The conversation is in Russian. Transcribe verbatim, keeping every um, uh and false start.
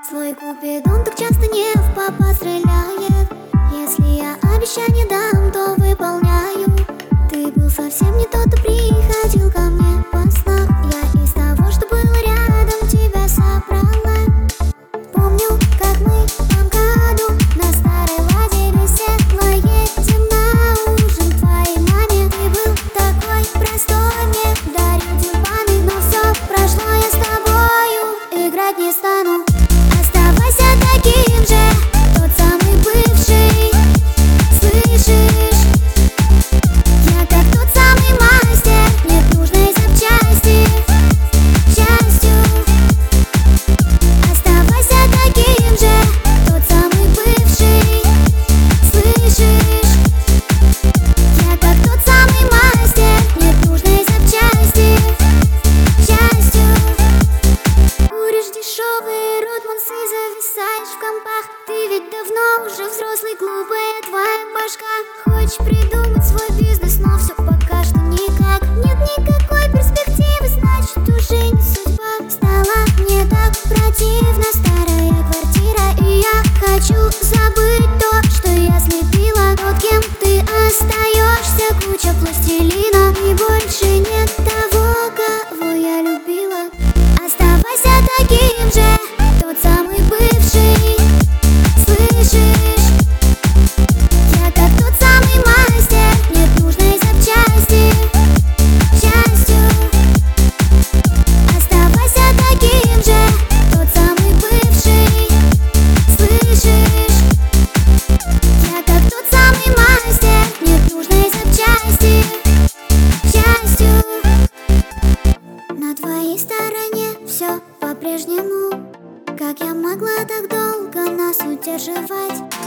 Свой купидон так часто не в попад стреляет. Если я обещание дам, то выполняю. Ты был совсем не тот, кто приходил ко мне во снах. Я из того, что было рядом, тебя собрала. Помню, как мы в МКАДу на старой ладе весело едем на ужин твоей маме. Ты был такой простой, мне дарил тюльпаны, но все прошло, я с тобою играть не стану. Оставайся таким же, тот самый бывший, слышишь? Я как тот самый мастер, нет нужной запчасти, счастью. Оставайся таким же, тот самый бывший, слышишь? Я как тот самый мастер, нет нужной запчасти, счастью. Куришь дешевые ротмансы, зависаешь в компах. Ты ведь давно уже взрослый, глупая твоя башка. Хочешь придумать свой бизнес, но все пока что никак. Нет никакой перспективы, значит уже не судьба. Стала мне так противна старая квартира, и я хочу забыть то, что я слепила. Тот, кем ты остаешься, куча пластилина, и больше нет того, кого я любила. Оставайся таким же, тот самый бывший, слышишь? Я как тот самый мастер, нет нужной запчасти, счастью. Оставайся таким же, тот самый бывший, слышишь? Я как тот самый мастер, нет нужной запчасти, счастью. На твоей стороне все по-прежнему. Как я могла так долго нас удерживать?